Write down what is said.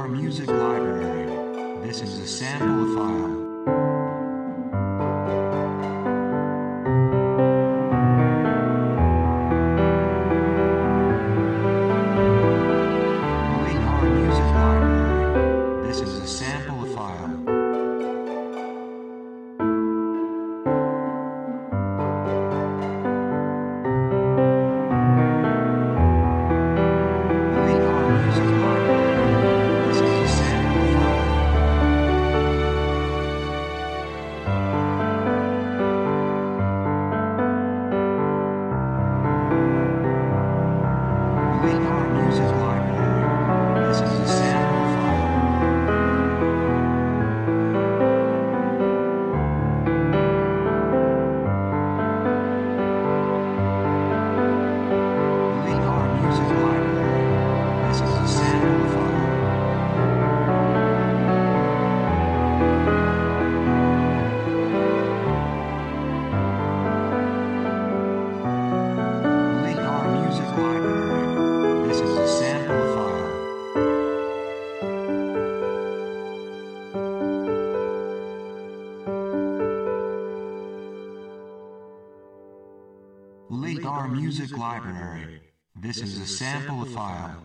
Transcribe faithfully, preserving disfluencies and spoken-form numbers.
our music library. This is a sample file. Delete our music library. This is a sample file. Delete our music library. This is a sample file. Delete our music library. This is a sample file. Delete our music library. This is a sample file. Delete our music library. This is a sample file.